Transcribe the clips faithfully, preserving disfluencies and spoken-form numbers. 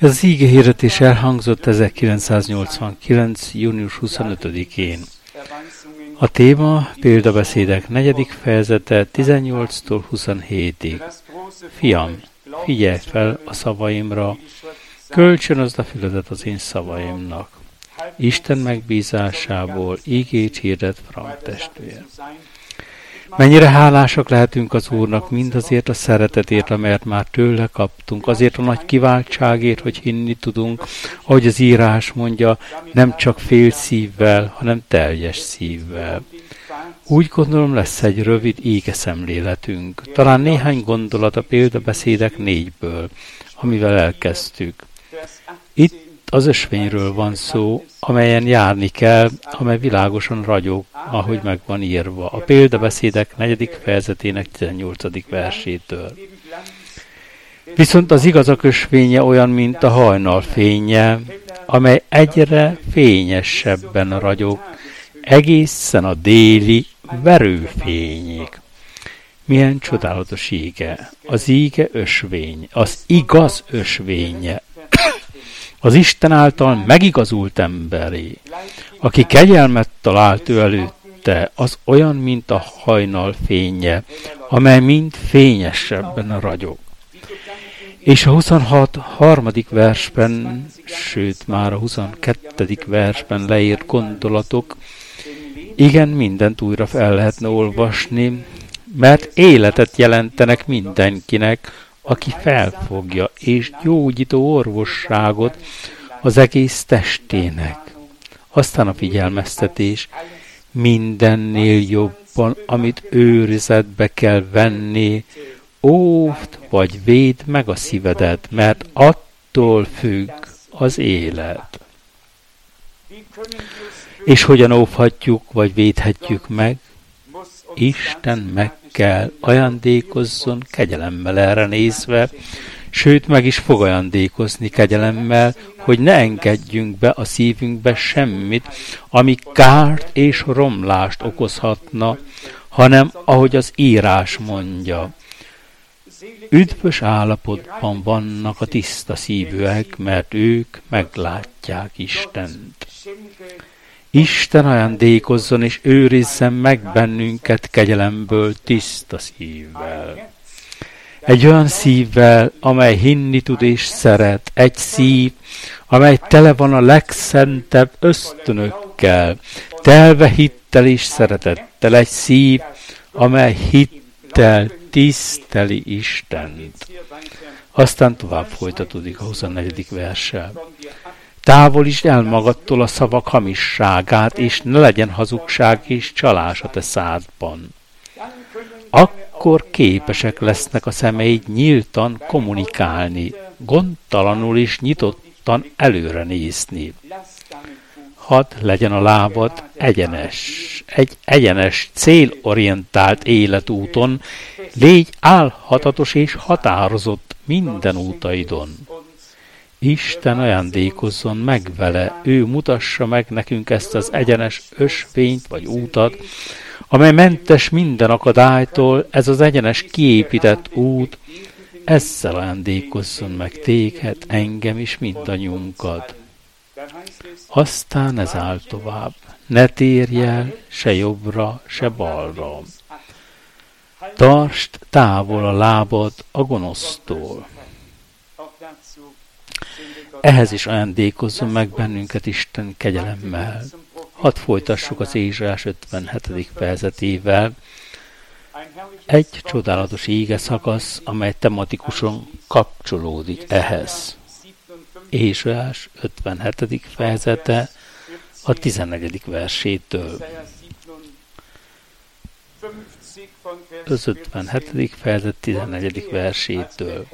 Ez az ígehirdetés elhangzott ezerkilencszáznyolcvankilenc. június huszonötödikén. A téma példabeszédek negyedik fejezete tizennyolctól huszonhétig. Fiam, figyelj fel a szavaimra, kölcsönözd a füledet az én szavaimnak. Isten megbízásából ígét hirdet Frank testvér. Mennyire hálásak lehetünk az Úrnak mindazért a szeretetért, amelyet már tőle kaptunk, azért a nagy kiváltságért, hogy hinni tudunk, ahogy az írás mondja, nem csak fél szívvel, hanem teljes szívvel. Úgy gondolom, lesz egy rövid égeszemléletünk, talán néhány gondolat a példabeszédek négyből, amivel elkezdtük. Itt az ösvényről van szó, amelyen járni kell, amely világosan ragyog, ahogy meg van írva. A példabeszédek negyedik fejezetének tizennyolcadik versétől. Viszont az igazak ösvénye olyan, mint a hajnal fénye, amely egyre fényesebben ragyog, egészen a déli verőfényig. Milyen csodálatos íge. Az íge ösvény, az igaz ösvénye. Az Isten által megigazult emberé, aki kegyelmet talált ő előtte, az olyan, mint a hajnal fénye, amely mind fényesebben ragyog. És a huszonhat harmadik versben, sőt már a huszonkettedik versben leírt gondolatok, igen, mindent újra fel lehetne olvasni, mert életet jelentenek mindenkinek, aki felfogja, és gyógyító orvosságot az egész testének. Aztán a figyelmeztetés, mindennél jobban, amit őrizetbe kell venni, óvd vagy védd meg a szívedet, mert attól függ az élet. És hogyan óvhatjuk, vagy védhetjük meg? Isten meg kell ajándékozzon kegyelemmel erre nézve, sőt meg is fog ajándékozni kegyelemmel, hogy ne engedjünk be a szívünkbe semmit, ami kárt és romlást okozhatna, hanem ahogy az írás mondja. Üdvös állapotban vannak a tiszta szívűek, mert ők meglátják Istent. Isten ajándékozzon és őrizzen meg bennünket kegyelemből tiszta szívvel. Egy olyan szívvel, amely hinni tud és szeret. Egy szív, amely tele van a legszentebb ösztönökkel, telve hittel és szeretettel. Egy szív, amely hittel tiszteli Istent. Aztán tovább folytatódik a huszonnegyedik verssel. Távolítsd el magadtól a szavak hamisságát, és ne legyen hazugság és csalás a te szádban. Akkor képesek lesznek a szemeid nyíltan kommunikálni, gondtalanul és nyitottan előre nézni. Hadd legyen a lábad egyenes, egy egyenes, célorientált életúton, légy álhatatos és határozott minden útaidon. Isten ajándékozzon meg vele, ő mutassa meg nekünk ezt az egyenes ösvényt vagy útat, amely mentes minden akadálytól, ez az egyenes kiépített út, ezzel ajándékozzon meg téged, engem is, mindannyiunkat. Aztán ez áll tovább, ne térj el se jobbra, se balra. Tartsd távol a lábad a gonosztól. Ehhez is ajándékozzon meg bennünket Isten kegyelemmel. Hadd folytassuk az Ézsaiás ötvenhetedik fejezetével. Egy csodálatos íge szakasz, amely tematikusan kapcsolódik ehhez. Ézsaiás ötvenhetedik fejezete a tizennegyedik versétől. Az ötvenhetedik fejezet tizennegyedik versétől.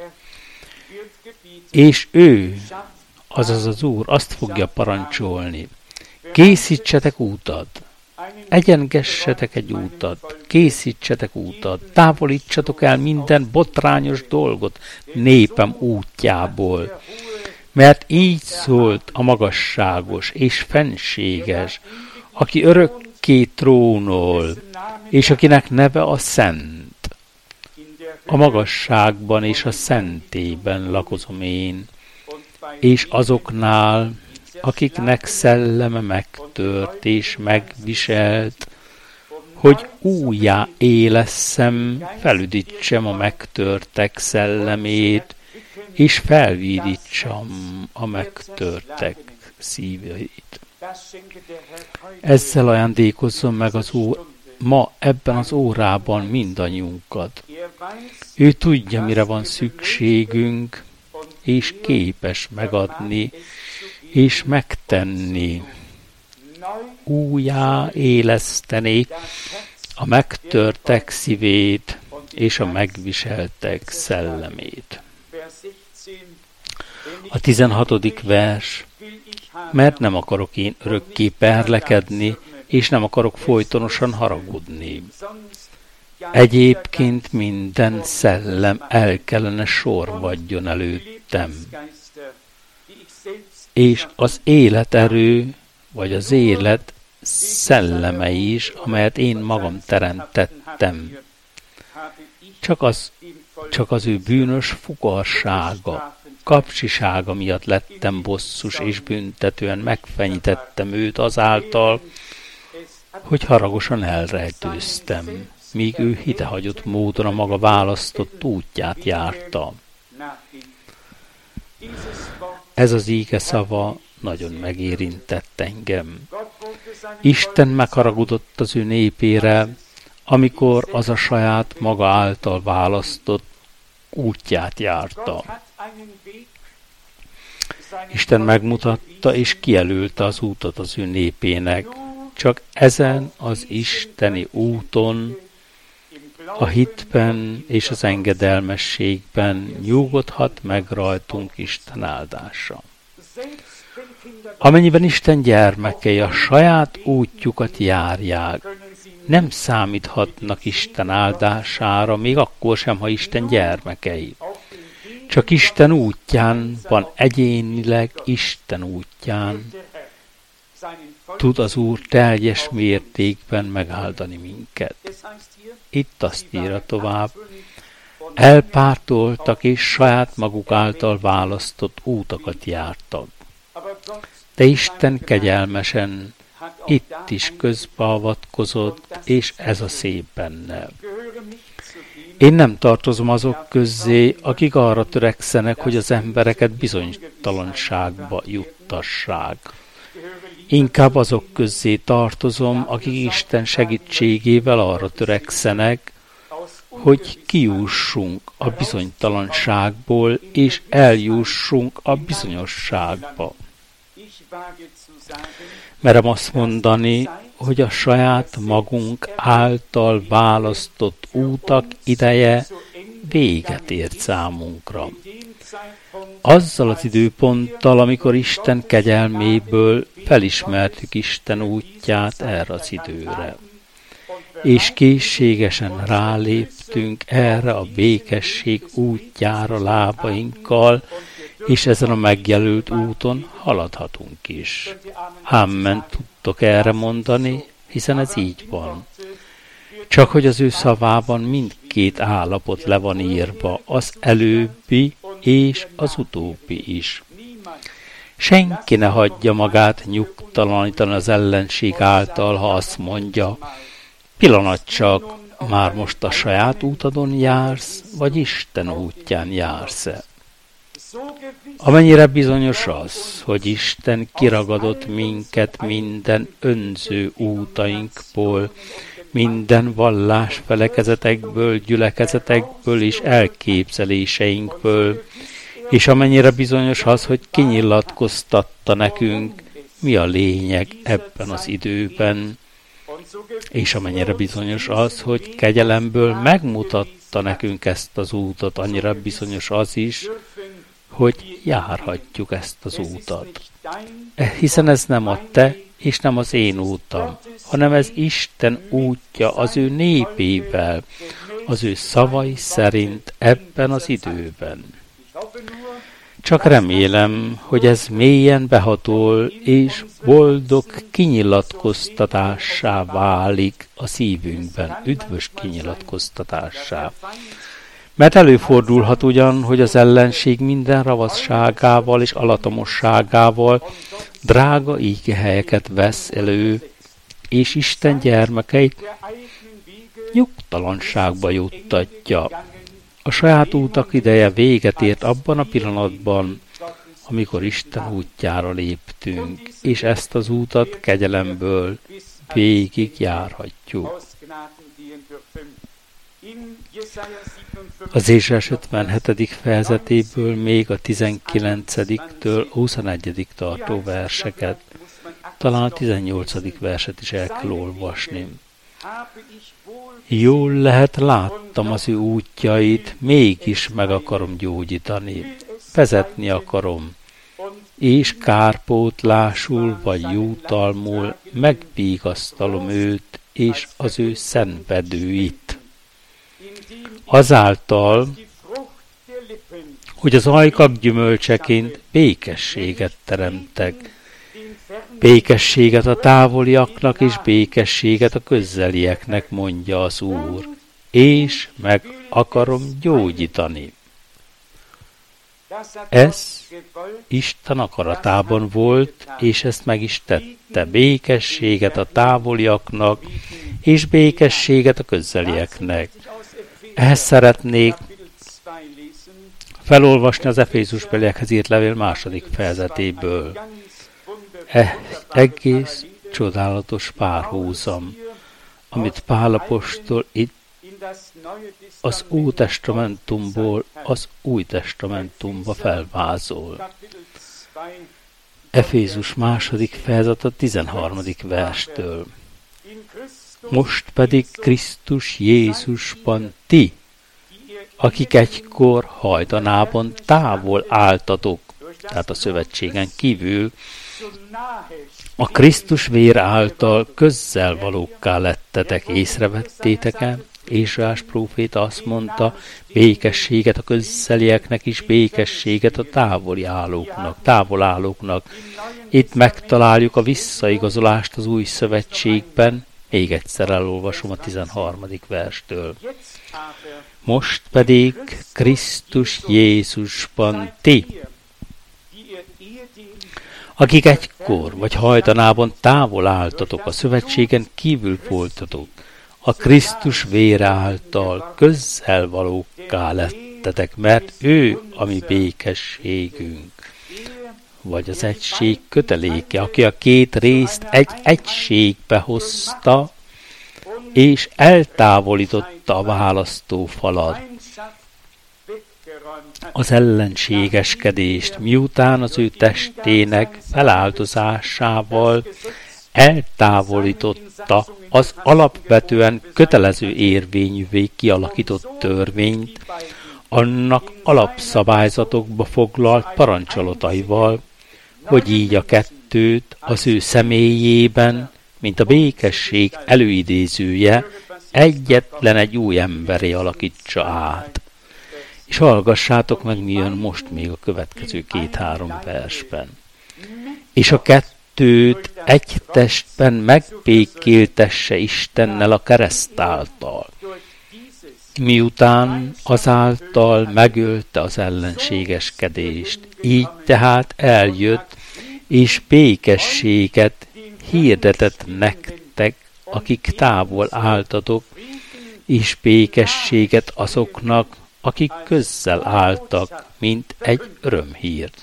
És ő, azaz az Úr, azt fogja parancsolni. Készítsetek útat, egyengessetek egy útat, készítsetek útat, távolítsatok el minden botrányos dolgot népem útjából. Mert így szólt a magasságos és fenséges, aki örökké trónol, és akinek neve a Szent. A magasságban és a szentében lakozom én, és azoknál, akiknek szelleme megtört és megviselt, hogy újjá élesszem, felüdítsem a megtörtek szellemét, és felvidítsam a megtörtek szíveit. Ezzel ajándékozzon meg az Úr ma ebben az órában mindannyiunkat. Ő tudja, mire van szükségünk, és képes megadni, és megtenni, újjá éleszteni a megtörtek szívét és a megviseltek szellemét. A tizenhatodik vers, mert nem akarok én örökké perlekedni, és nem akarok folytonosan haragudni. Egyébként minden szellem el kellene sorvadjon előttem. És az életerő, vagy az élet szelleme is, amelyet én magam teremtettem. Csak az, csak az ő bűnös fukarsága, kapcsisága miatt lettem bosszus, és büntetően megfenyítettem őt azáltal, hogy haragosan elrejtőztem, míg ő hidehagyott módon a maga választott útját járta. Ez az íge szava nagyon megérintett engem. Isten megharagudott az ő népére, amikor az a saját maga által választott útját járta. Isten megmutatta és kijelölte az útot az ő népének. Csak ezen az isteni úton, a hitben és az engedelmességben nyugodhat meg rajtunk Isten áldása. Amennyiben Isten gyermekei a saját útjukat járják, nem számíthatnak Isten áldására, még akkor sem, ha Isten gyermekei. Csak Isten útján van egyénileg, Isten útján tud az Úr teljes mértékben megáldani minket. Itt azt írja tovább, elpártoltak és saját maguk által választott útakat jártak. De Isten kegyelmesen itt is közbeavatkozott, és ez a szép benne. Én nem tartozom azok közzé, akik arra törekszenek, hogy az embereket bizonytalanságba juttassák. Inkább azok közzé tartozom, akik Isten segítségével arra törekszenek, hogy kijussunk a bizonytalanságból, és eljussunk a bizonyosságba. Merem azt mondani, hogy a saját magunk által választott útak ideje véget ért számunkra. Azzal az időponttal, amikor Isten kegyelméből felismertük Isten útját erre az időre, és készségesen ráléptünk erre a békesség útjára lábainkkal, és ezen a megjelölt úton haladhatunk is. Amen tudtok erre mondani, hiszen ez így van. Csak hogy az ő szavában mindkét állapot le van írva, az előbbi és az utóbbi is. Senki ne hagyja magát nyugtalanítani az ellenség által, ha azt mondja, pillanat csak, már most a saját útadon jársz, vagy Isten útján jársz-e? Amennyire bizonyos az, hogy Isten kiragadott minket minden önző útainkból, minden vallás felekezetekből, gyülekezetekből és elképzeléseinkből, és amennyire bizonyos az, hogy kinyilatkoztatta nekünk, mi a lényeg ebben az időben, és amennyire bizonyos az, hogy kegyelemből megmutatta nekünk ezt az útot, annyira bizonyos az is, hogy járhatjuk ezt az útat. Hiszen ez nem a te és nem az én útam, hanem ez Isten útja az ő népével, az ő szavai szerint ebben az időben. Csak remélem, hogy ez mélyen behatol és boldog kinyilatkoztatássá válik a szívünkben, üdvös kinyilatkoztatássá. Mert előfordulhat ugyan, hogy az ellenség minden ravasságával és alatomosságával drága ígéhelyeket vesz elő, és Isten gyermekeit nyugtalanságba juttatja. A saját útak ideje véget ért abban a pillanatban, amikor Isten útjára léptünk, és ezt az útat kegyelemből végig járhatjuk. Az Ézsaiás ötvenhetedik fejezetéből még a tizenkilencediktől huszonegyedik tartó verseket, talán a tizennyolcadik verset is el kell olvasni. Jól lehet, láttam az ő útjait, mégis meg akarom gyógyítani, vezetni akarom, és kárpótlásul vagy jutalmul megvigasztalom őt és az ő szenvedőit. Azáltal, hogy az ajkak gyümölcseként békességet teremtek, békességet a távoliaknak és békességet a közelieknek, mondja az Úr, és meg akarom gyógyítani. Ez Isten akaratában volt, és ezt meg is tette, békességet a távoliaknak és békességet a közelieknek. Ehhez szeretnék felolvasni az Efézusbeliekhez írt levél második fejezetéből. E, egész csodálatos párhuzam, amit Pál apostol itt az Ótestamentumból az Új Testamentumba felvázol. Efézus második fejezet a tizenharmadik verstől. Most pedig Krisztus Jézusban ti, akik egykor hajdanában távol álltatok, tehát a szövetségen kívül, a Krisztus vér által közelvalókká lettetek, észrevettétek-e? Ézsaiás próféta azt mondta, békességet a közelieknek is, békességet a távoli állóknak, távolállóknak. Itt megtaláljuk a visszaigazolást az új szövetségben, még egyszer elolvasom a tizenharmadik verstől. Most pedig Krisztus Jézusban ti, akik egykor vagy hajdanában távol álltatok, a szövetségen kívül voltatok, a Krisztus vére által közelvalókká lettetek, mert ő a mi békességünk, vagy az egység köteléke, aki a két részt egy egységbe hozta, és eltávolította a választófalat, az ellenségeskedést, miután az ő testének feláldozásával eltávolította az alapvetően kötelező érvényűvé kialakított törvényt, annak alapszabályzatokba foglalt parancsolataival, hogy így a kettőt az ő személyében, mint a békesség előidézője, egyetlen egy új emberé alakítsa át. És hallgassátok meg, mi jön most még a következő két-három versben. És a kettőt egy testben megbékéltesse Istennel a kereszt által, miután azáltal megölte az ellenségeskedést. Így tehát eljött, és békességet hirdetett nektek, akik távol álltatok, és békességet azoknak, akik közel álltak, mint egy örömhírt.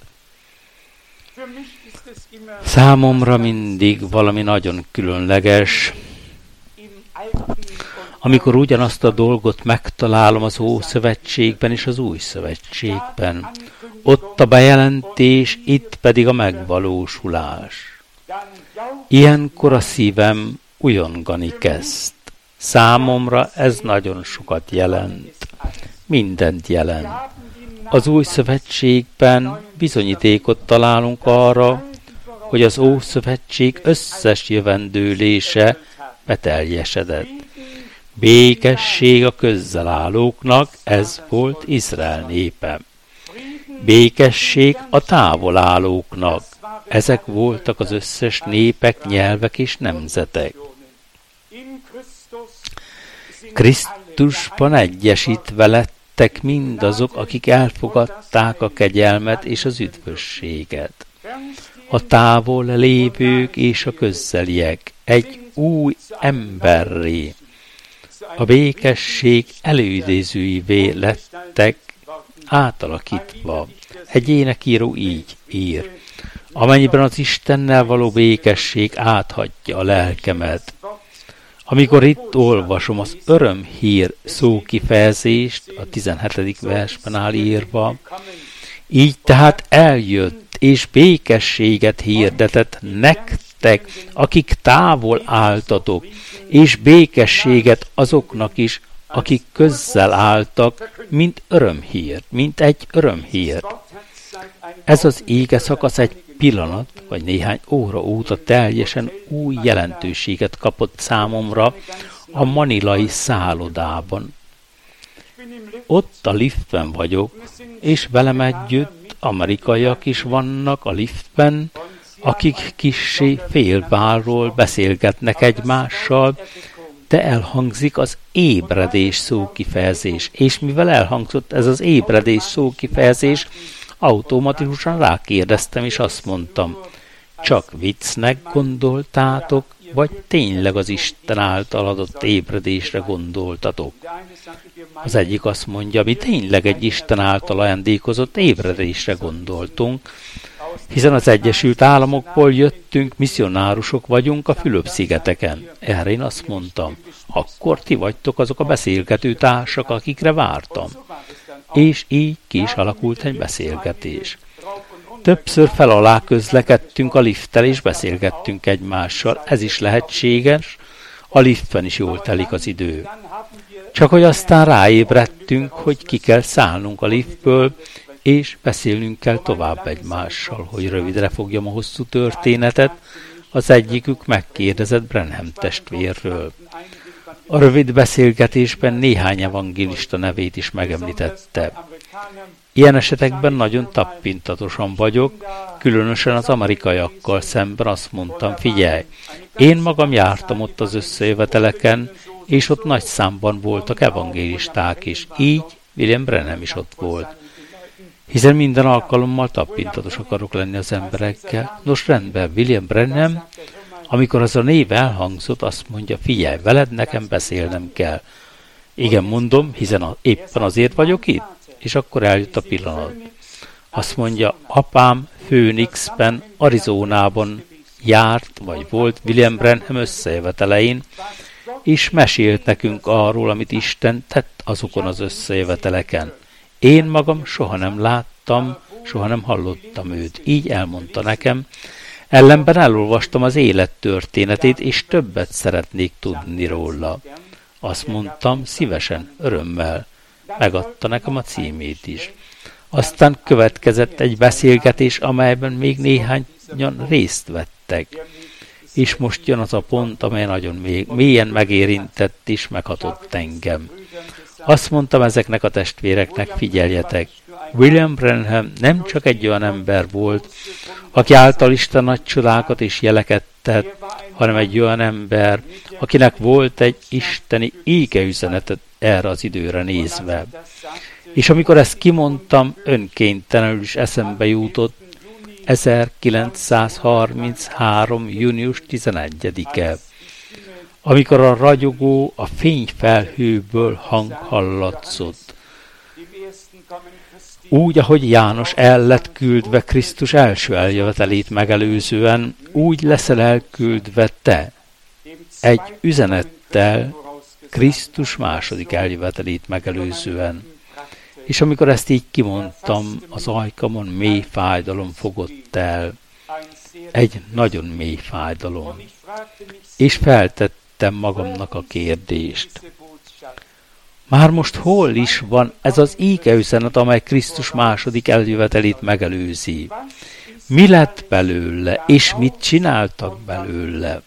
Számomra mindig valami nagyon különleges, amikor ugyanazt a dolgot megtalálom az Ószövetségben és az Új Szövetségben. Ott a bejelentés, itt pedig a megvalósulás. Ilyenkor a szívem újongani kezd. Számomra ez nagyon sokat jelent. Mindent jelent. Az Új Szövetségben bizonyítékot találunk arra, hogy az Ószövetség összes jövendőlése beteljesedett. Békesség a közzelállóknak, ez volt Izrael népe. Békesség a távolállóknak, ezek voltak az összes népek, nyelvek és nemzetek. Krisztusban egyesítve lett lettek mindazok, akik elfogadták a kegyelmet és az üdvösséget. A távol lévők és a közeliek egy új emberré, a békesség előidézőivé lettek átalakítva. Egy énekíró így ír: amennyiben az Istennel való békesség áthatja a lelkemet. Amikor itt olvasom az örömhír szókifejezést, a tizenhetedik versben áll írva, így tehát eljött és békességet hirdetett nektek, akik távol álltatok, és békességet azoknak is, akik közzel álltak, mint örömhír, mint egy örömhír. Ez az ége szakasz egy pillanat, vagy néhány óra óta teljesen új jelentőséget kapott számomra a manilai szállodában. Ott a liftben vagyok, és velem együtt amerikaiak is vannak a liftben, akik kissé félválról beszélgetnek egymással, de elhangzik az ébredés szókifejezés. És mivel elhangzott ez az ébredés szókifejezés, automatikusan rákérdeztem, és azt mondtam, csak viccnek gondoltátok, vagy tényleg az Isten által adott ébredésre gondoltatok? Az egyik azt mondja, mi tényleg egy Isten által ajándékozott ébredésre gondoltunk, hiszen az Egyesült Államokból jöttünk, misszionárusok vagyunk a Fülöp-szigeteken. Erre én azt mondtam, akkor ti vagytok azok a beszélgető társak, akikre vártam. És így ki is alakult egy beszélgetés. Többször fel alá közlekedtünk a lifttel, és beszélgettünk egymással. Ez is lehetséges, a liftben is jól telik az idő. Csak hogy aztán ráébredtünk, hogy ki kell szállnunk a liftből, és beszélnünk kell tovább egymással, hogy rövidre fogjam a hosszú történetet. Az egyikük megkérdezett Branham testvérről. A rövid beszélgetésben néhány evangélista nevét is megemlítette. Ilyen esetekben nagyon tapintatosan vagyok, különösen az amerikaiakkal szemben azt mondtam, figyelj, én magam jártam ott az összejöveteleken, és ott nagy számban voltak evangélisták is, így William Branham is ott volt. Hiszen minden alkalommal tapintatos akarok lenni az emberekkel. Nos, rendben, William Branham, amikor az a név elhangzott, azt mondja, figyelj, veled nekem beszélnem kell. Igen, mondom, hiszen a, éppen azért vagyok itt, és akkor eljött a pillanat. Azt mondja, apám Phoenixben, Arizonában járt, vagy volt William Branham összejövetelein, és mesélt nekünk arról, amit Isten tett azokon az összejöveteleken. Én magam soha nem láttam, soha nem hallottam őt. Így elmondta nekem. Ellenben elolvastam az élet történetét, és többet szeretnék tudni róla. Azt mondtam, szívesen, örömmel. Megadta nekem a címét is. Aztán következett egy beszélgetés, amelyben még néhányan részt vettek. És most jön az a pont, amely nagyon mélyen megérintett és meghatott engem. Azt mondtam ezeknek a testvéreknek, figyeljetek, William Branham nem csak egy olyan ember volt, aki által Isten nagy csodákat és jeleket tett, hanem egy olyan ember, akinek volt egy isteni égeüzenetet erre az időre nézve. És amikor ezt kimondtam, önkéntelenül is eszembe jutott ezerkilencszázharminchárom. június tizenegyedike, amikor a ragyogó, a fényfelhőből hang hallatszott. Úgy, ahogy János el lett küldve Krisztus első eljövetelét megelőzően, úgy leszel elküldve te egy üzenettel Krisztus második eljövetelét megelőzően. És amikor ezt így kimondtam, az ajkamon mély fájdalom fogott el. Egy nagyon mély fájdalom. És feltettem magamnak a kérdést. Már most hol is van ez az égeüzenet, amely Krisztus második eljövetelét megelőzi? Mi lett belőle, és mit csináltak belőle?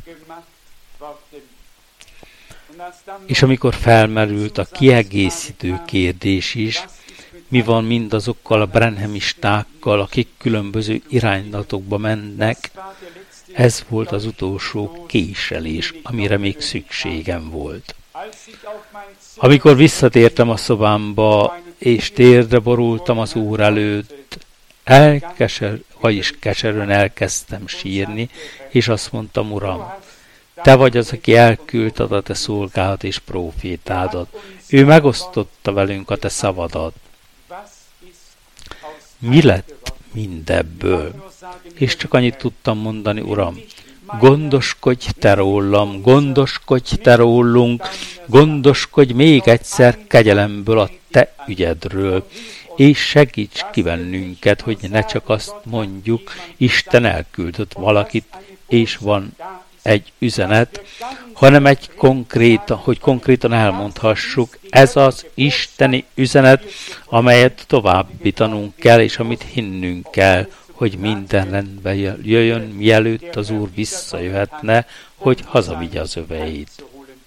És amikor felmerült a kiegészítő kérdés is, mi van mindazokkal a branhamistákkal, akik különböző iránylatokba mennek, ez volt az utolsó késelés, amire még szükségem volt. Amikor visszatértem a szobámba, és térdre borultam az Úr előtt, elkeser, vagyis keserűen elkezdtem sírni, és azt mondtam, Uram, Te vagy az, aki elküldted a Te szolgálat és prófétádat. Ő megosztotta velünk a Te szavadat. Mi lett mindebből? És csak annyit tudtam mondani, Uram, gondoskodj Te rólam, gondoskodj Te rólunk, gondoskodj még egyszer kegyelemből a Te ügyedről, és segíts ki bennünket, hogy ne csak azt mondjuk, Isten elküldött valakit, és van egy üzenet, hanem egy konkrét, hogy konkrétan elmondhassuk, ez az isteni üzenet, amelyet továbbítanunk kell, és amit hinnünk kell, hogy minden rendbe jöjjön, mielőtt az Úr visszajöhetne, hogy hazavigye az öveit.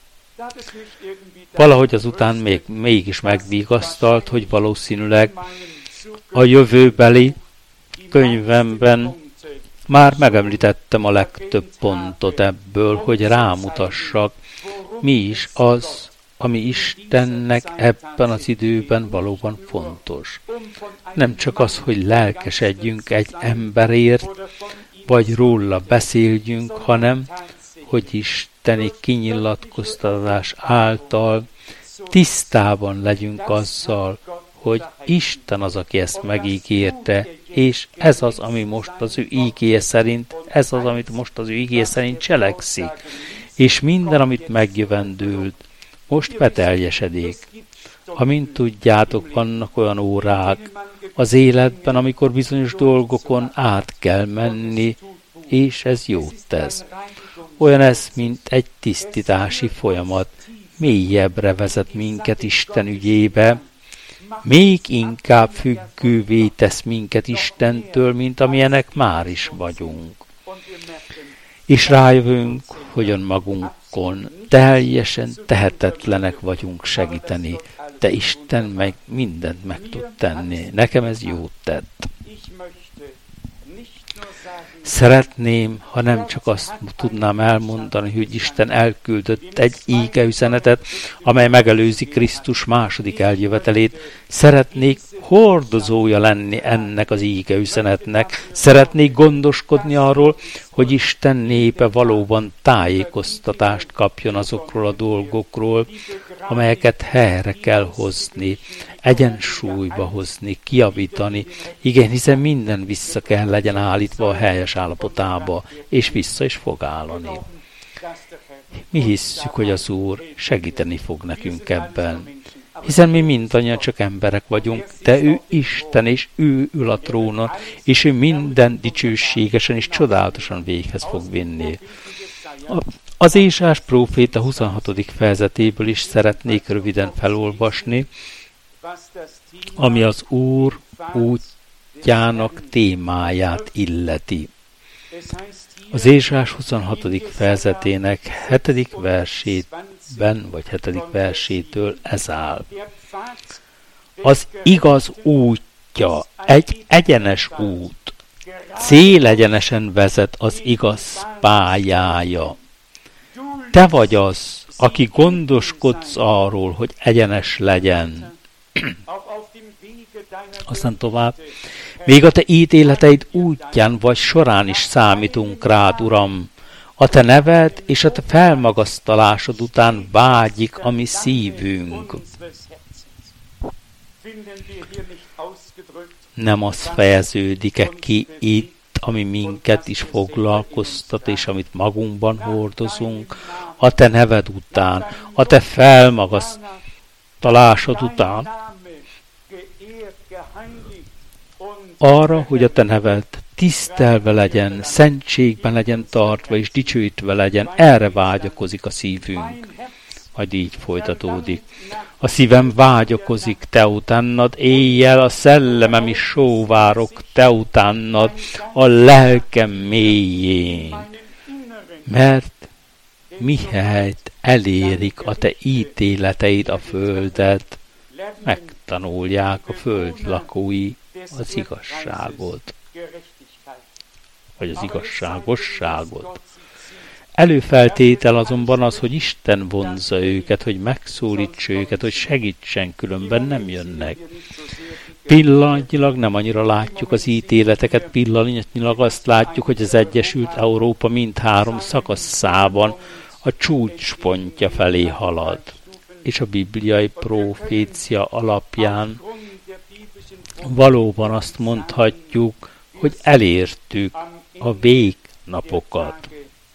Valahogy azután még, mégis megvigasztalt, hogy valószínűleg a jövőbeli könyvemben már megemlítettem a legtöbb pontot ebből, hogy rámutassak, mi is az, ami Istennek ebben az időben valóban fontos. Nem csak az, hogy lelkesedjünk egy emberért, vagy róla beszéljünk, hanem, hogy isteni kinyilatkoztatás által tisztában legyünk azzal, hogy Isten az, aki ezt megígérte, és ez az, ami most az ő ígéje szerint, ez az, amit most az ő ígéje szerint cselekszik, és minden, amit megjövendőlt, most beteljesedik. Amint tudjátok, vannak olyan órák az életben, amikor bizonyos dolgokon át kell menni, és ez jót tesz. Olyan ez, mint egy tisztítási folyamat, mélyebbre vezet minket Isten ügyébe, még inkább függővé tesz minket Istentől, mint amilyenek már is vagyunk. És rájövünk, hogy önmagunkon teljesen tehetetlenek vagyunk segíteni, de Isten meg mindent meg tud tenni. Nekem ez jót tett. Szeretném, ha nem csak azt tudnám elmondani, hogy Isten elküldött egy íge üzenetet, amely megelőzi Krisztus második eljövetelét. Szeretnék hordozója lenni ennek az íge üzenetnek. Szeretnék gondoskodni arról, hogy Isten népe valóban tájékoztatást kapjon azokról a dolgokról, amelyeket helyre kell hozni, egyensúlyba hozni, kijavítani. Igen, hiszen minden vissza kell legyen állítva a helyes állapotába, és vissza is fog állani. Mi hisszük, hogy az Úr segíteni fog nekünk ebben. Hiszen mi mindannyian csak emberek vagyunk, de ő Isten, és ő ül a trónon, és ő minden dicsőségesen és csodálatosan véghez fog vinni. Az Ésás próféta huszonhatodik fejezetéből is szeretnék röviden felolvasni, ami az Úr útjának témáját illeti. Az Ésás huszonhatodik fejezetének hetedik versében, vagy hetedik versétől ez áll. Az igaz útja, egy egyenes út, célegyenesen vezet az igaz pályája. Te vagy az, aki gondoskodsz arról, hogy egyenes legyen. Aztán tovább. Még a te ítéleteid útján vagy során is számítunk rád, Uram. A te neved és a te felmagasztalásod után vágyik a mi szívünk. Nem az fejeződik-e ki itt, ami minket is foglalkoztat, és amit magunkban hordozunk, a te neved után, a te felmagasztalásod után, arra, hogy a te neved tisztelve legyen, szentségben legyen tartva, és dicsőítve legyen, erre vágyakozik a szívünk. Majd így folytatódik. A szívem vágyakozik te utánad, éjjel a szellemem is sóvárok te utánad, a lelkem mélyén. Mert mihelyt elérik a te ítéleteid a földet, megtanulják a föld lakói az igazságot, vagy az igazságosságot. Előfeltétel azonban az, hogy Isten vonzza őket, hogy megszólítsa őket, hogy segítsen, különben nem jönnek. Pillanatnyilag nem annyira látjuk az ítéleteket, pillanatnyilag azt látjuk, hogy az Egyesült Európa mindhárom szakaszában a csúcspontja felé halad. És a bibliai profécia alapján valóban azt mondhatjuk, hogy elértük a végnapokat.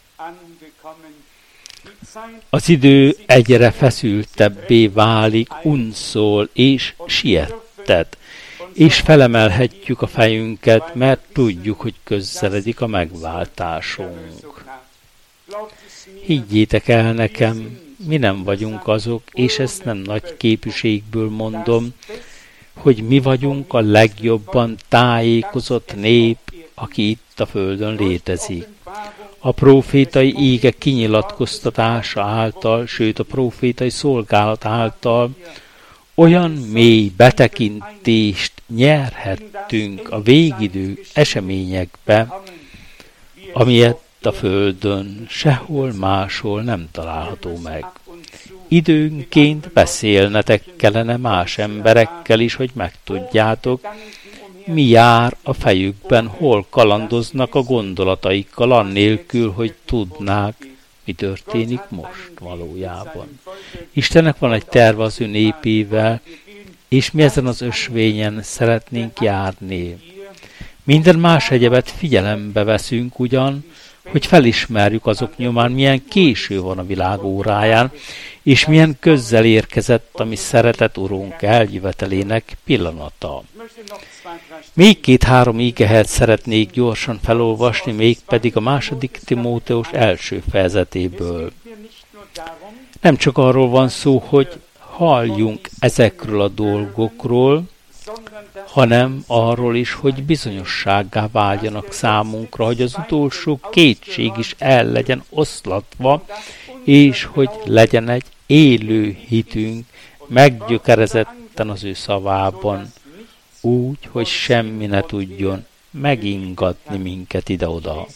Az idő egyre feszültebbé válik, unszol és siettet, és felemelhetjük a fejünket, mert tudjuk, hogy közeledik a megváltásunk. Higgyétek el nekem, mi nem vagyunk azok, és ezt nem nagy képűségből mondom, hogy mi vagyunk a legjobban tájékozott nép, aki itt a földön létezik. A prófétai ígek kinyilatkoztatása által, sőt a prófétai szolgálat által olyan mély betekintést nyerhettünk a végidő eseményekbe, amilyet a földön sehol máshol nem található meg. Időnként beszélnetek kellene más emberekkel is, hogy megtudjátok, mi jár a fejükben, hol kalandoznak a gondolataikkal, annélkül, hogy tudnák, mi történik most valójában. Istennek van egy terve az ő népével, és mi ezen az ösvényen szeretnénk járni. Minden más egyebet figyelembe veszünk ugyan, hogy felismerjük azok nyomán, milyen késő van a világ óráján, és milyen közel érkezett a mi szeretett Urunk eljövetelének pillanata. Még két-három ígéhet szeretnék gyorsan felolvasni, mégpedig a második Timóteus első fejezetéből. Nem csak arról van szó, hogy halljunk ezekről a dolgokról, hanem arról is, hogy bizonyossággá váljanak számunkra, hogy az utolsó kétség is el legyen oszlatva, és hogy legyen egy élő hitünk, meggyökerezetten az ő szavában, úgy, hogy semmi ne tudjon megingatni minket ide-oda.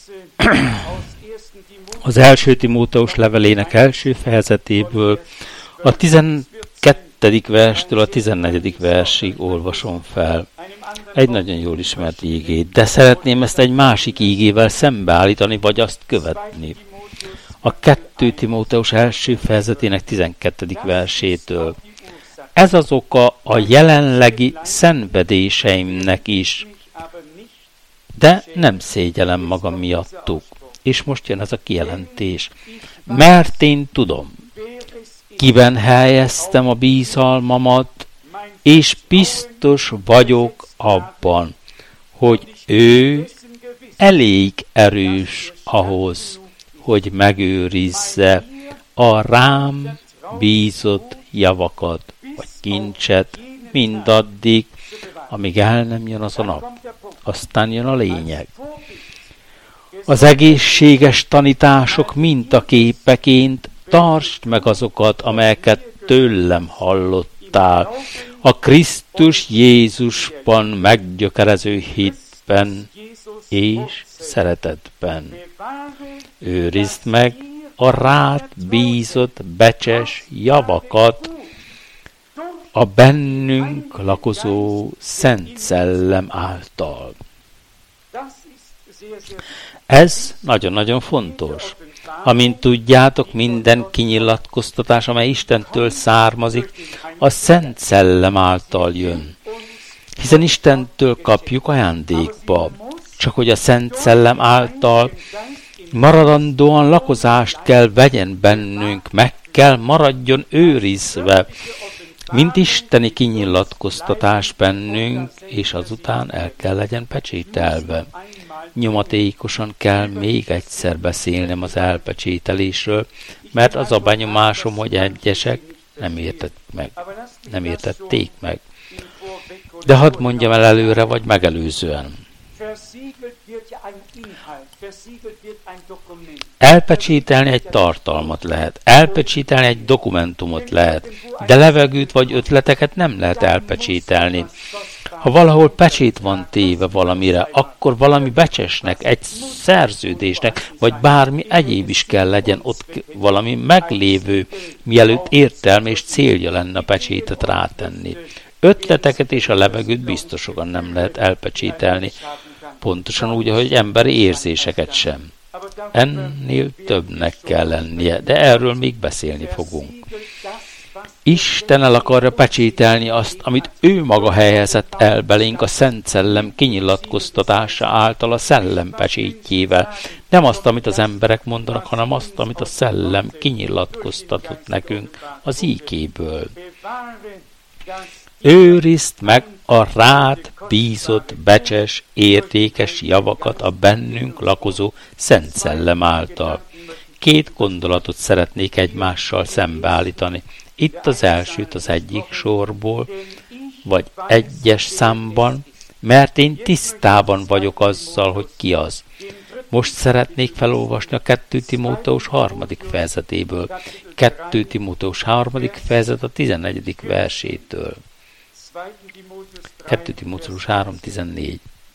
Az első Timóteus levelének első fejezetéből a tizenkettedik verstől a tizennegyedik versig olvasom fel. Egy nagyon jól ismert ígét, de szeretném ezt egy másik ígével szembeállítani, vagy azt követni. A kettő Timóteus első fejezetének tizenkettedik versétől. Ez az oka a jelenlegi szenvedéseimnek is, de nem szégyellem magam miattuk. És most jön ez a kijelentés. Mert én tudom, kiben helyeztem a bízalmamat, és biztos vagyok abban, hogy ő elég erős ahhoz, hogy megőrizze a rám bízott javakat, vagy kincset, mindaddig, amíg el nem jön az a nap. Aztán jön a lényeg. Az egészséges tanítások mintaképeként tartsd meg azokat, amelyeket tőlem hallottál, a Krisztus Jézusban meggyökerező hitben és szeretetben. Őrizd meg a rád bízott becses javakat a bennünk lakozó Szent Szellem által. Ez nagyon-nagyon fontos. Amint tudjátok, minden kinyilatkoztatás, amely Istentől származik, a Szent Szellem által jön. Hiszen Istentől kapjuk ajándékba, csak hogy a Szent Szellem által maradandóan lakozást kell vegyen bennünk, meg kell maradjon őrizve, mint isteni kinyilatkoztatás bennünk, és azután el kell legyen pecsételve. Nyomatékosan kell még egyszer beszélnem az elpecsételésről, mert az a benyomásom, hogy egyesek nem értett meg, nem értették meg. De hadd mondjam el előre, vagy megelőzően. Elpecsételni egy tartalmat lehet, elpecsételni egy dokumentumot lehet, de levegőt vagy ötleteket nem lehet elpecsételni. Ha valahol pecsét van téve valamire, akkor valami becsesnek, egy szerződésnek, vagy bármi egyéb is kell legyen ott valami meglévő, mielőtt értelme és célja lenne a pecsétet rátenni. Ötleteket és a levegőt biztosan nem lehet elpecsételni, pontosan úgy, ahogy emberi érzéseket sem. Ennél többnek kell lennie, de erről még beszélni fogunk. Isten el akarja pecsételni azt, amit ő maga helyezett el belénk a Szent Szellem kinyilatkoztatása által a Szellem pecsétjével. Nem azt, amit az emberek mondanak, hanem azt, amit a Szellem kinyilatkoztatott nekünk az ígéből. Őrizd meg a rád bízott, becses, értékes javakat a bennünk lakozó Szent Szellem által. Két gondolatot szeretnék egymással szembeállítani. Itt az elsőt az egyik sorból, vagy egyes számban, mert én tisztában vagyok azzal, hogy ki az. Most szeretnék felolvasni a kettő Timóteus harmadik fejezetéből. kettő Timóteus harmadik fejezet a tizennegyedik versétől. kettő Timóteus három tizennégy.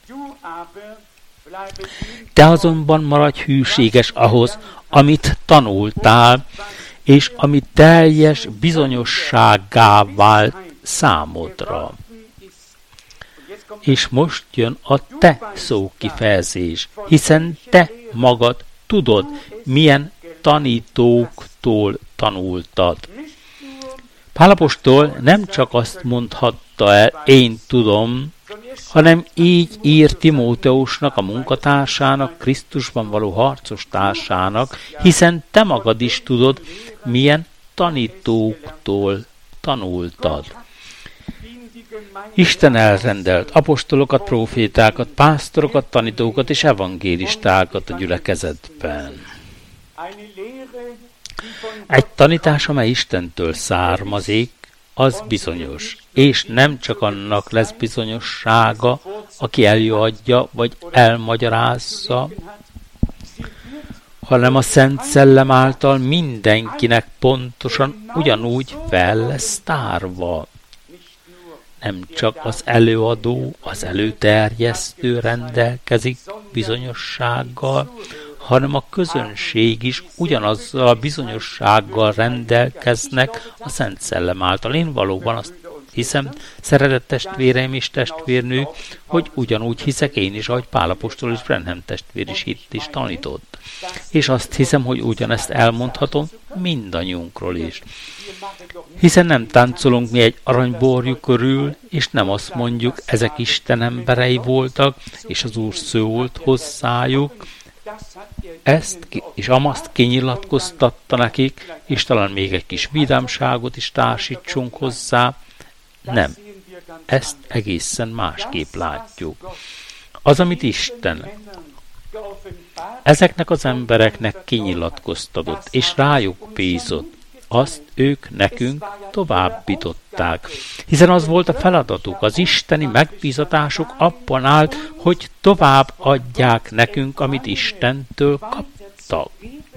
Te azonban maradj hűséges ahhoz, amit tanultál, és ami teljes bizonyossággá vált számodra. És most jön a te szókifejezés, hiszen te magad tudod, milyen tanítóktól tanultad. Pál apostol nem csak azt mondhatta el, én tudom, hanem így ír Timóteusnak, a munkatársának, Krisztusban való harcos társának, hiszen te magad is tudod, milyen tanítóktól tanultad. Isten elrendelt apostolokat, prófétákat, pásztorokat, tanítókat és evangélistákat a gyülekezetben. Egy tanítás, amely Istentől származik, az bizonyos, és nem csak annak lesz bizonyossága, aki eljöadja, vagy elmagyarázza, hanem a Szent Szellem által mindenkinek pontosan ugyanúgy fel lesz tárva. Nem csak az előadó, az előterjesztő rendelkezik bizonyossággal, hanem a közönség is ugyanazzal a bizonyossággal rendelkeznek a Szent Szellem által. Én valóban azt hiszem, szeretett testvéreim és testvérnők, hogy ugyanúgy hiszek én is, ahogy Pál apostol és Branham testvér is hitt és tanított. És azt hiszem, hogy ugyanezt elmondhatom mindannyiunkról is. Hiszen nem táncolunk mi egy aranyborjú körül, és nem azt mondjuk, ezek Isten emberei voltak, és az Úr szólt hozzájuk, ezt és amazt kinyilatkoztatta nekik, és talán még egy kis vidámságot is társítsunk hozzá. Nem, ezt egészen másképp látjuk. Az, amit Isten ezeknek az embereknek kinyilatkoztatott, és rájuk bízott, azt ők nekünk továbbították. Hiszen az volt a feladatuk, az isteni megbízatásuk abban állt, hogy tovább adják nekünk, amit Istentől kaptak.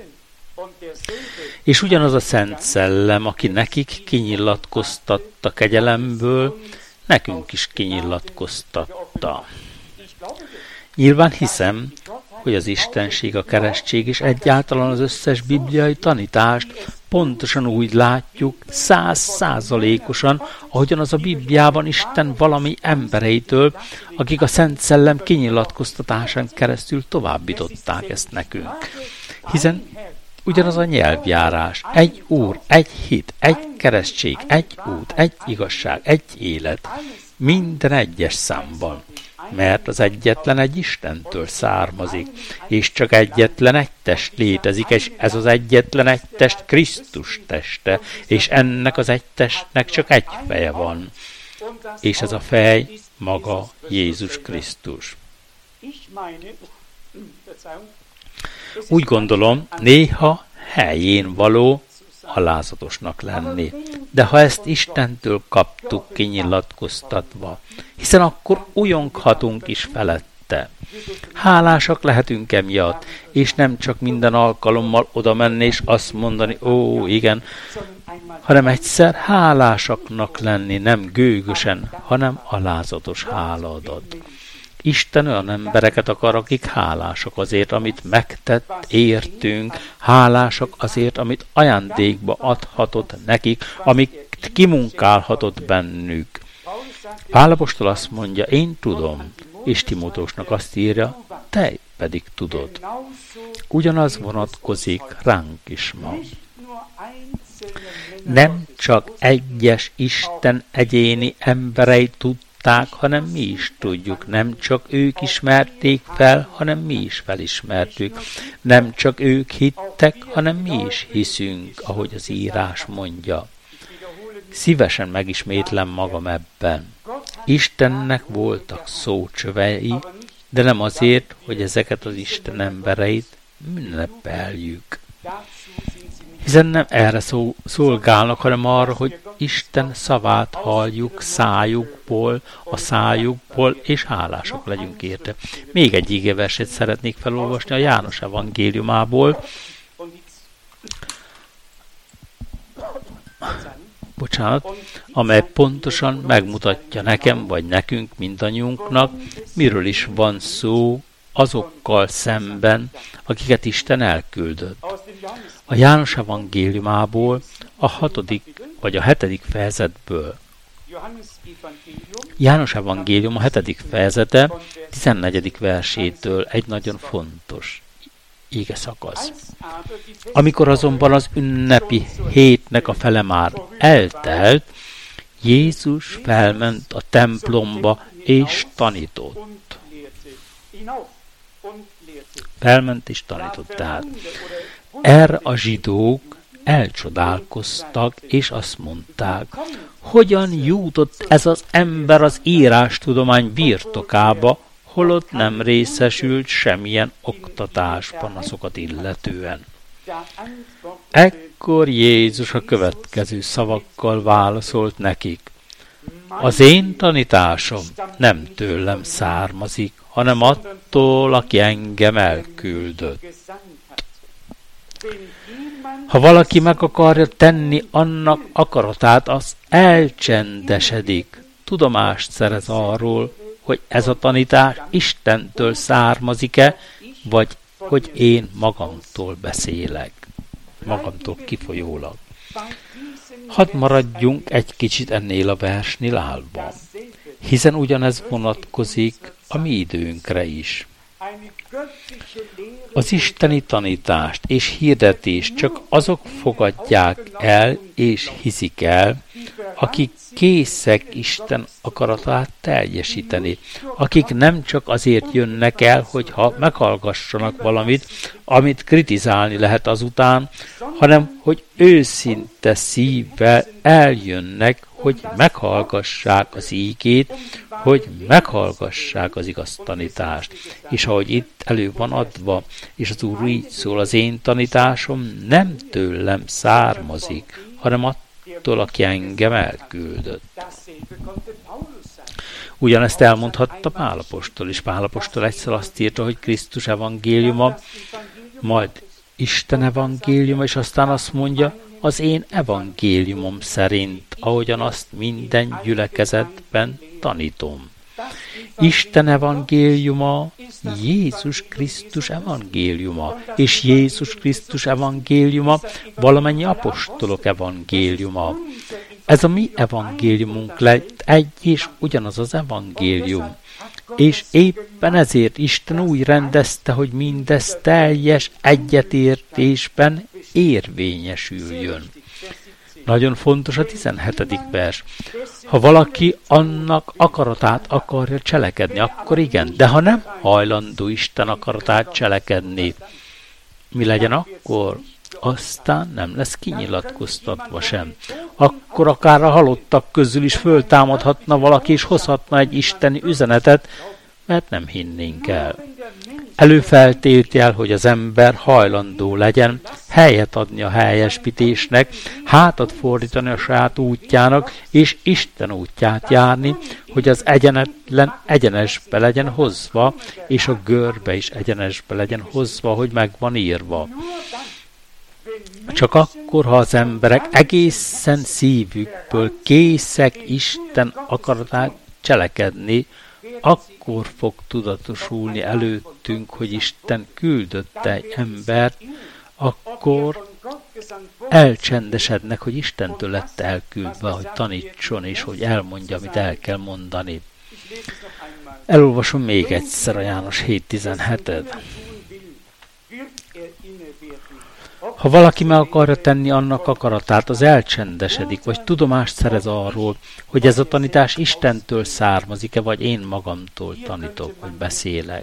És ugyanaz a Szent Szellem, aki nekik kinyilatkoztatta kegyelemből, nekünk is kinyilatkoztatta. Nyilván hiszem, hogy az istenség, a keresztség és egyáltalán az összes bibliai tanítást pontosan úgy látjuk, száz százalékosan, ahogyan az a Bibliában Isten valami embereitől, akik a Szent Szellem kinyilatkoztatásán keresztül továbbították ezt nekünk. Hiszen ugyanaz a nyelvjárás, egy Úr, egy hit, egy keresztség, egy út, egy igazság, egy élet, minden egyes számban. Mert az egyetlen egy Istentől származik, és csak egyetlen egy test létezik, és ez az egyetlen egy test Krisztus teste, és ennek az egy testnek csak egy feje van, és ez a fej maga Jézus Krisztus. Úgy gondolom, néha helyén való alázatosnak lenni. De ha ezt Istentől kaptuk kinyilatkoztatva, hiszen akkor újonghatunk is felette. Hálásak lehetünk emiatt, és nem csak minden alkalommal oda menni és azt mondani, ó, igen, hanem egyszer hálásaknak lenni, nem gőgösen, hanem alázatos hálaadat. Isten olyan embereket akar, akik hálásak azért, amit megtett, értünk, hálásak azért, amit ajándékba adhatott nekik, amit kimunkálhatott bennük. Pál apostol azt mondja, én tudom, és Timóteusnak azt írja, te pedig tudod. Ugyanaz vonatkozik ránk is ma. Nem csak egyes Isten egyéni emberei tudták, hanem mi is tudjuk. Nem csak ők ismerték fel, hanem mi is felismertük. Nem csak ők hittek, hanem mi is hiszünk, ahogy az írás mondja. Szívesen megismétlem magam ebben. Istennek voltak szócsövei, de nem azért, hogy ezeket az Isten embereit ünnepeljük. Hiszen nem erre szó, szolgálnak, hanem arra, hogy Isten szavát halljuk szájukból, a szájukból, és hálások legyünk érte. Még egy igeverset szeretnék felolvasni a János evangéliumából. Bocsánat, amely pontosan megmutatja nekem, vagy nekünk, mindannyiunknak, miről is van szó azokkal szemben, akiket Isten elküldött. A János evangéliumából a hatodik vagy a hetedik fejezetből. János evangélium a hetedik fejezete tizennegyedik versétől egy nagyon fontos ige szakasz. Amikor azonban az ünnepi hétnek a fele már eltelt, Jézus felment a templomba és tanított. Felment és tanított tehát. Erre a zsidók elcsodálkoztak, és azt mondták, hogyan jutott ez az ember az írástudomány birtokába, holott nem részesült semmilyen oktatásban azokat illetően. Ekkor Jézus a következő szavakkal válaszolt nekik. Az én tanításom nem tőlem származik, hanem attól, aki engem elküldött. Ha valaki meg akarja tenni annak akaratát, az elcsendesedik. Tudomást szerez arról, hogy ez a tanítás Istentől származik-e, vagy hogy én magamtól beszélek, magamtól kifolyólag. Hadd maradjunk egy kicsit ennél a versnél állva, hiszen ugyanez vonatkozik a mi időnkre is. Az isteni tanítást és hirdetést csak azok fogadják el és hiszik el, akik készek Isten akaratát teljesíteni, akik nem csak azért jönnek el, hogyha meghallgassanak valamit, amit kritizálni lehet azután, hanem hogy őszinte szívvel eljönnek, hogy meghallgassák az ígét, hogy meghallgassák az igaz tanítást. És ahogy itt elő van adva, és az Úr így szól, az én tanításom nem tőlem származik, hanem attól, aki engem elküldött. Ugyanezt elmondhatta Pál apostol is. Pál apostol egyszer azt írta, hogy Krisztus evangéliuma, majd Isten evangéliuma, és aztán azt mondja, az én evangéliumom szerint, ahogyan azt minden gyülekezetben tanítom. Isten evangéliuma, Jézus Krisztus evangéliuma, és Jézus Krisztus evangéliuma valamennyi apostolok evangéliuma. Ez a mi evangéliumunk lett egy és ugyanaz az evangélium. És éppen ezért Isten úgy rendezte, hogy mindez teljes egyetértésben érvényesüljön. Nagyon fontos a tizenhetedik vers. Ha valaki annak akaratát akarja cselekedni, akkor igen, de ha nem hajlandó Isten akaratát cselekedni, mi legyen akkor? Aztán nem lesz kinyilatkoztatva sem. Akkor akár a halottak közül is föltámadhatna valaki, és hozhatna egy isteni üzenetet, mert nem hinnénk el. Előfeltétel, hogy az ember hajlandó legyen helyet adni a helyesbítésnek, hátat fordítani a saját útjának, és Isten útját járni, hogy az egyenetlen egyenesbe legyen hozva, és a görbe is egyenesbe legyen hozva, hogy meg van írva. Csak akkor, ha az emberek egészen szívükből készek Isten akaratát cselekedni, akkor fog tudatosulni előttünk, hogy Isten küldött egy embert, akkor elcsendesednek, hogy Istentől lett elküldve, hogy tanítson, és hogy elmondja, amit el kell mondani. Elolvasom még egyszer a János hét tizenhetet. Ha valaki meg akarja tenni annak akaratát, az elcsendesedik, vagy tudomást szerez arról, hogy ez a tanítás Istentől származik-e, vagy én magamtól tanítok, vagy beszélek.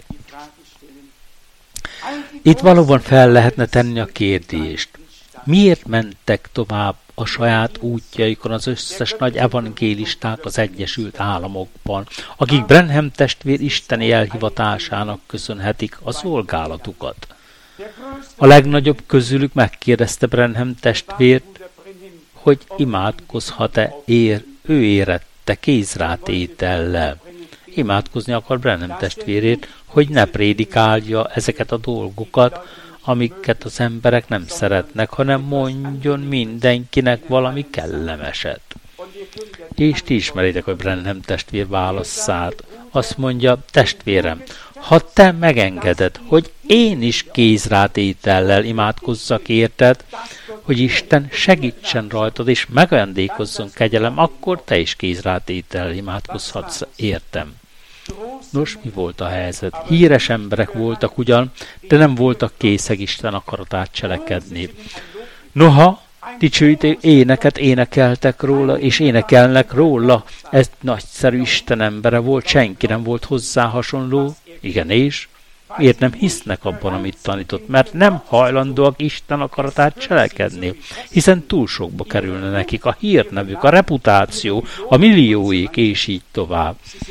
Itt valóban fel lehetne tenni a kérdést. Miért mentek tovább a saját útjaikon az összes nagy evangélisták az Egyesült Államokban, akik Branham testvér isteni elhivatásának köszönhetik a szolgálatukat? A legnagyobb közülük megkérdezte Branham testvért, hogy imádkozhat-e ér, ő érette kézrátétellel. Imádkozni akar Branham testvérét, hogy ne prédikálja ezeket a dolgokat, amiket az emberek nem szeretnek, hanem mondjon mindenkinek valami kellemeset. És ti ismeritek, hogy Branham testvér válaszát. Azt mondja, testvérem, ha te megengeded, hogy én is kézrátétellel imádkozzak érted, hogy Isten segítsen rajtad, és megajándékozzon kegyelem, akkor te is kézrátétellel imádkozhatsz értem. Nos, mi volt a helyzet? Híres emberek voltak ugyan, de nem voltak készek Isten akaratát cselekedni. Noha, dicsőítő éneket énekeltek róla, és énekelnek róla. Ez nagyszerű Isten embere volt, senki nem volt hozzá hasonló. Igen, és miért nem hisznek abban, amit tanított? Mert nem hajlandóak Isten akaratát cselekedni, hiszen túl sokba kerülne nekik a hírnevük, a reputáció, a millióik, és így tovább.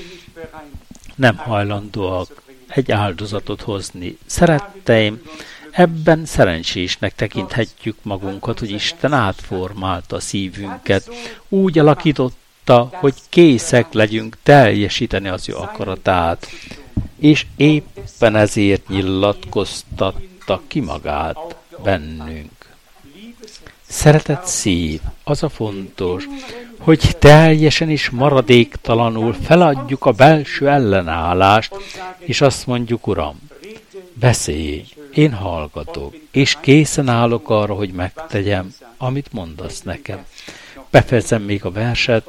Nem hajlandóak egy áldozatot hozni. Szeretteim, ebben szerencsésnek tekinthetjük magunkat, hogy Isten átformálta a szívünket. Úgy alakította, hogy készek legyünk teljesíteni az ő akaratát. És éppen ezért nyilatkoztatta ki magát bennünk. Szeretett szív, az a fontos, hogy teljesen és maradéktalanul feladjuk a belső ellenállást, és azt mondjuk, Uram, beszélj, én hallgatok, és készen állok arra, hogy megtegyem, amit mondasz nekem. Befejezem még a verset,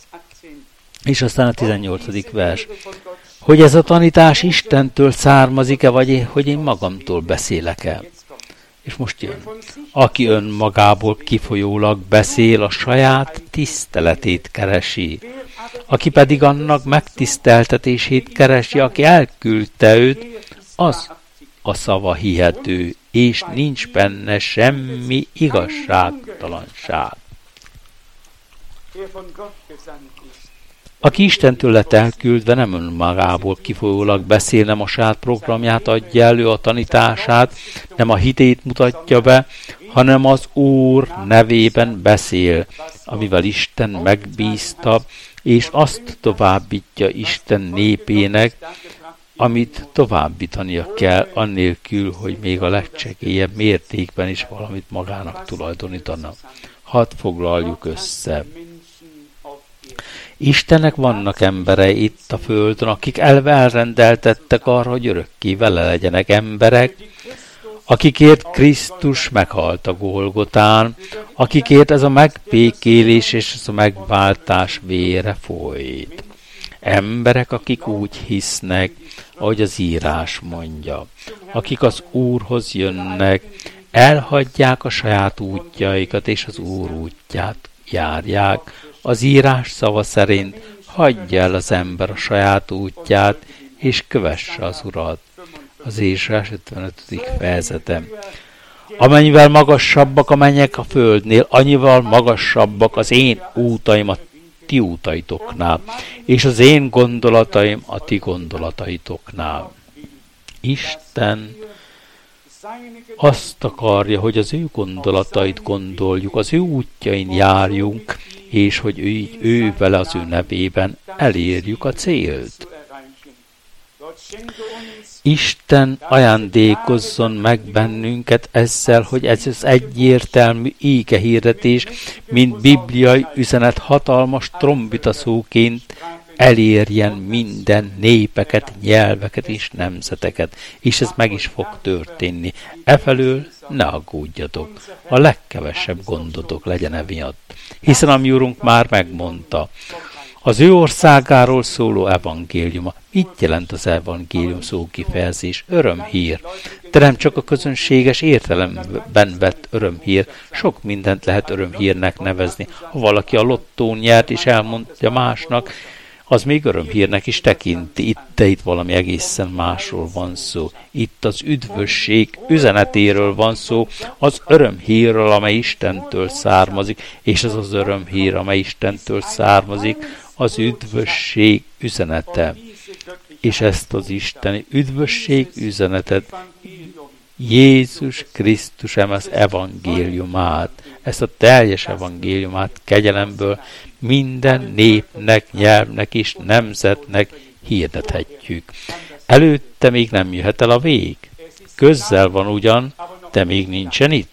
és aztán a tizennyolcadik vers. Hogy ez a tanítás Istentől származik-e, vagy hogy én magamtól beszélek-e? És most jön. Aki önmagából kifolyólag beszél, a saját tiszteletét keresi. Aki pedig annak megtiszteltetését keresi, aki elküldte őt, az a szava hihető, és nincs benne semmi igazságtalanság. Aki Istentől lett elküldve, nem önmagából kifolyólag beszél, nem a saját programját adja elő, a tanítását, nem a hitét mutatja be, hanem az Úr nevében beszél, amivel Isten megbízta, és azt továbbítja Isten népének, amit továbbítania kell, annélkül, hogy még a legcsekélyebb mértékben is valamit magának tulajdonítana. Hadd foglaljuk össze. Istennek vannak emberei itt a földön, akik elrendeltettek arra, hogy örökké vele legyenek emberek, akikért Krisztus meghalt a Golgotán, akikért ez a megbékélés és ez a megváltás vére folyt. Emberek, akik úgy hisznek, ahogy az írás mondja, akik az Úrhoz jönnek, elhagyják a saját útjaikat, és az Úr útját járják. Az írás szava szerint hagyja el az ember a saját útját, és kövesse az Urat. Az Ézsaiás ötvenötödik fejezete. Amennyivel magasabbak a mennyek a földnél, annyival magasabbak az én útaim a ti útaitoknál, és az én gondolataim a ti gondolataitoknál. Isten azt akarja, hogy az ő gondolatait gondoljuk, az ő útjain járjunk, és hogy így ő vele az ő nevében elérjük a célt. Isten ajándékozzon meg bennünket ezzel, hogy ez az egyértelmű ége hirdetés, mint bibliai üzenet hatalmas trombitaszóként elérjen minden népeket, nyelveket és nemzeteket, és ez meg is fog történni. Efelől ne aggódjatok, a legkevesebb gondotok legyen emiatt, hiszen a mi Urunk már megmondta, az ő országáról szóló evangéliuma. Mit jelent az evangélium szókifejezés? Örömhír. De nem csak a közönséges értelemben vett örömhír. Sok mindent lehet örömhírnek nevezni. Ha valaki a lottón nyert és elmondja másnak, az még örömhírnek is tekinti. Itt, de itt valami egészen másról van szó. Itt az üdvösség üzenetéről van szó, az örömhírről, amely Istentől származik, és ez az örömhír, amely Istentől származik, az üdvösség üzenete. És ezt az isteni üdvösség üzenetet, Jézus Krisztus az evangéliumát, ezt a teljes evangéliumát kegyelemből minden népnek, nyelvnek és nemzetnek hirdethetjük. Előtte még nem jöhet el a vég. Közel van ugyan, de még nincsen itt.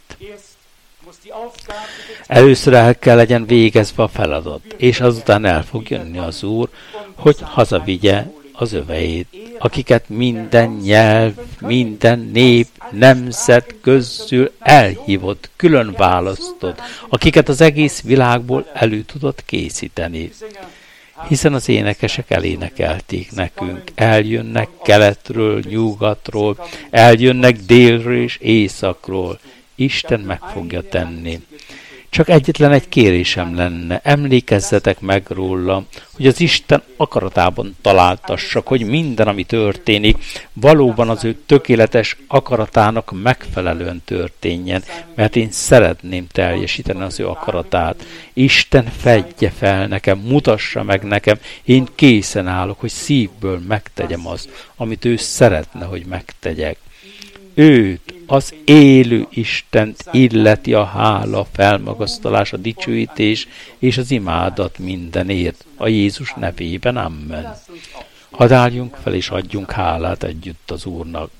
Először el kell legyen végezve a feladat, és azután el fog jönni az Úr, hogy hazavigye az öveit, akiket minden nyelv, minden nép, nemzet közül elhívott, külön választott, akiket az egész világból elő tudott készíteni. Hiszen az énekesek elénekelték nekünk, eljönnek keletről, nyugatról, eljönnek délről és északról. Isten meg fogja tenni. Csak egyetlen egy kérésem lenne, emlékezzetek meg róla, hogy az Isten akaratában találtassak, hogy minden, ami történik, valóban az ő tökéletes akaratának megfelelően történjen, mert én szeretném teljesíteni az ő akaratát. Isten fedje fel nekem, mutassa meg nekem, én készen állok, hogy szívből megtegyem azt, amit ő szeretne, hogy megtegyek. Őt, az élő Istent illeti a hála, felmagasztalás, a dicsőítés és az imádat mindenért. A Jézus nevében, amen. Hadd álljunk fel és adjunk hálát együtt az Úrnak.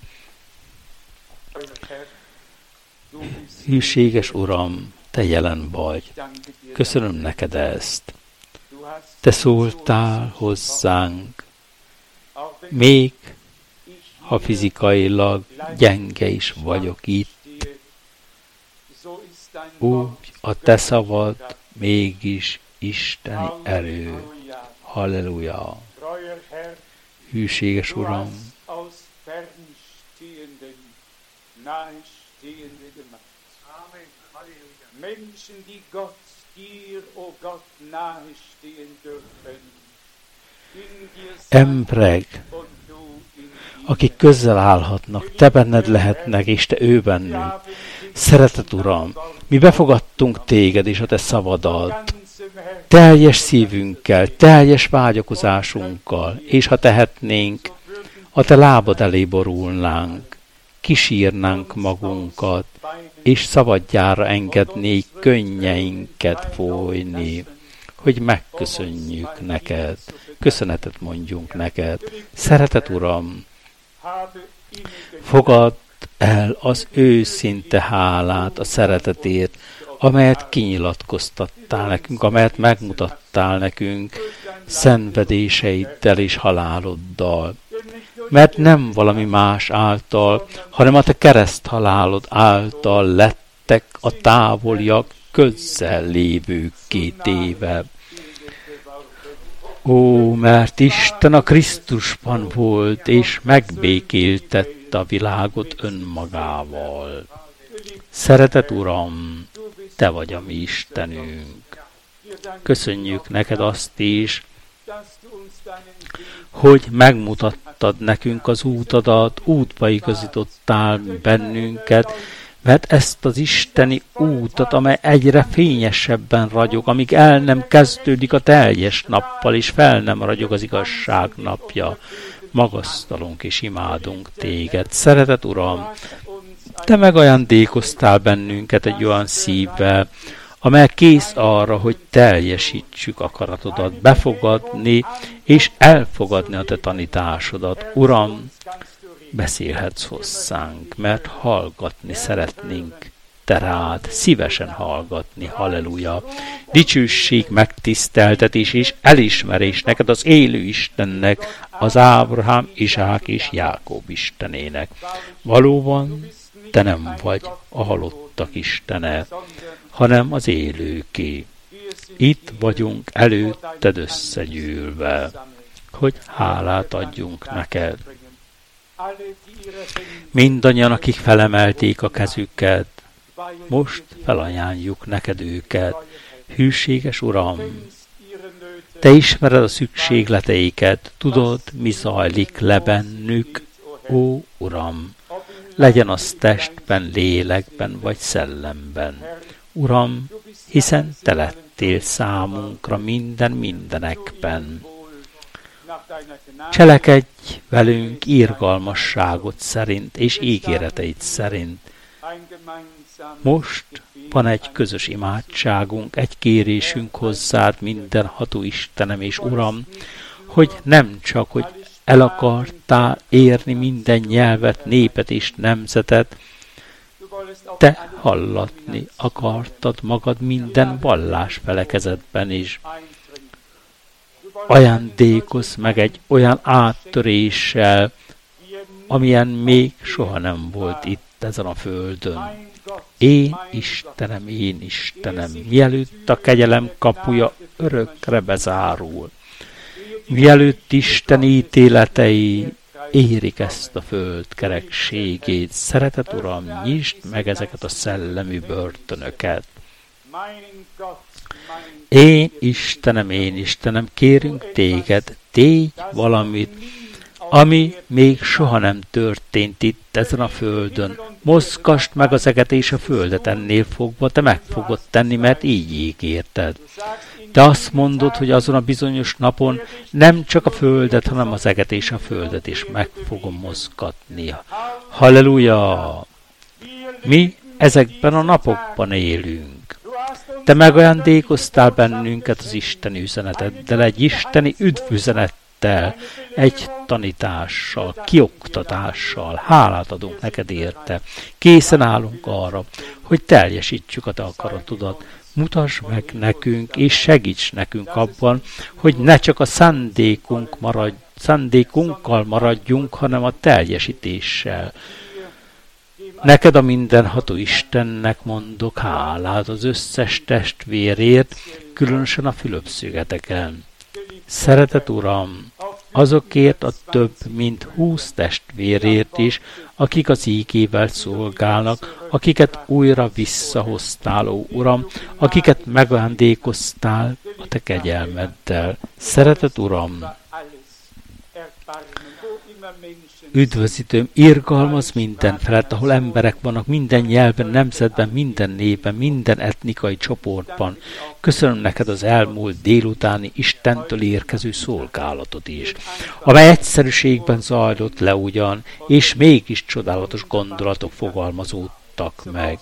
Hűséges Uram, Te jelen vagy. Köszönöm neked ezt. Te szóltál hozzánk. Még ha fizikailag gyenge is vagyok itt, úgy a te szavad mégis isteni erő. Halleluja! Hűséges Uram! Emberek, akik közel állhatnak, te benned lehetnek, és te ő bennünk. Szeretet Uram, mi befogadtunk téged és a te szavadat, teljes szívünkkel, teljes vágyakozásunkkal, és ha tehetnénk, a te lábad elé borulnánk, kisírnánk magunkat, és szabadjára engednék könnyeinket folyni, hogy megköszönjük neked, köszönetet mondjunk neked. Szeretet Uram, fogadd el az őszinte hálát a szeretetért, amelyet kinyilatkoztattál nekünk, amelyet megmutattál nekünk szenvedéseiddel és haláloddal. Mert nem valami más által, hanem a te kereszthalálod által lettek a távoliak közel lévőkké téve. Ó, mert Isten a Krisztusban volt, és megbékéltette a világot önmagával. Szeretet Uram, te vagy a mi Istenünk. Köszönjük neked azt is, hogy megmutattad nekünk az útadat, útba igazítottál bennünket, mert ezt az isteni útat, amely egyre fényesebben ragyog, amíg el nem kezdődik a teljes nappal, és fel nem ragyog az igazság napja, magasztalunk és imádunk téged. Szeretet Uram, te megajándékoztál bennünket egy olyan szívvel, amely kész arra, hogy teljesítsük akaratodat, befogadni és elfogadni a te tanításodat. Uram, beszélhetsz hozzánk, mert hallgatni szeretnénk te rád, szívesen hallgatni, halleluja. Dicsőség, megtiszteltetés és elismerés neked az élő Istennek, az Ábrahám, Izsák és Jákob Istenének. Valóban te nem vagy a halottak Istene, hanem az élőké. Itt vagyunk előtted összegyűlve, hogy hálát adjunk neked. Mindannyian, akik felemelték a kezüket, most felajánljuk neked őket. Hűséges Uram, te ismered a szükségleteiket, tudod, mi zajlik le bennük, ó Uram, legyen az testben, lélekben vagy szellemben. Uram, hiszen te lettél számunkra minden mindenekben. Cselekedj velünk irgalmasságot szerint és ígéreteid szerint. Most van egy közös imádságunk, egy kérésünk hozzád, mindenható Istenem és Uram, hogy nem csak, hogy el akartál érni minden nyelvet, népet és nemzetet, te hallatni akartad magad minden vallás felekezetben is. Ajándékozz meg egy olyan áttöréssel, amilyen még soha nem volt itt ezen a földön. Én Istenem, én Istenem, mielőtt a kegyelem kapuja örökre bezárul, mielőtt Isten ítéletei érik ezt a föld kerekségét, szeretet Uram, nyisd meg ezeket a szellemi börtönöket. Én Istenem, én Istenem, kérünk téged, tégy valamit, ami még soha nem történt itt ezen a földön. Mozgasd meg az eget és a földet ennél fogva, te meg fogod tenni, mert így ígérted. Te azt mondod, hogy azon a bizonyos napon nem csak a földet, hanem az eget és a földet is meg fogom mozgatni. Halleluja! Mi ezekben a napokban élünk. Te megajándékoztál bennünket az isteni üzeneteddel, egy isteni üdvüzenettel, egy tanítással, kioktatással. Hálát adunk neked érte. Készen állunk arra, hogy teljesítsük a te akaratodat. Mutasd meg nekünk, és segíts nekünk abban, hogy ne csak a szándékunk maradj, szándékunkkal maradjunk, hanem a teljesítéssel. Neked a mindenható Istennek mondok hálát az összes testvérért, különösen a Fülöp-szigeteken. Szeretet Uram, azokért a több mint húsz testvérért is, akik az ígével szolgálnak, akiket újra visszahoztál, ó Uram, akiket megajándékoztál a te kegyelmeddel. Szeretet Uram, üdvözítőm, irgalmaz minden felett, ahol emberek vannak, minden nyelven, nemzetben, minden néven, minden etnikai csoportban. Köszönöm neked az elmúlt délutáni Istentől érkező szolgálatot is, amely egyszerűségben zajlott le ugyan, és mégis csodálatos gondolatok fogalmazódtak meg.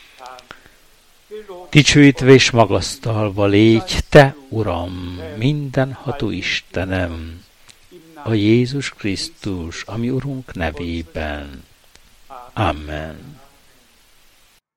Dicsőítve és magasztalva légy, te, Uram, mindenható Istenem, a Jézus Krisztus, ami Urunk nevében. Amen.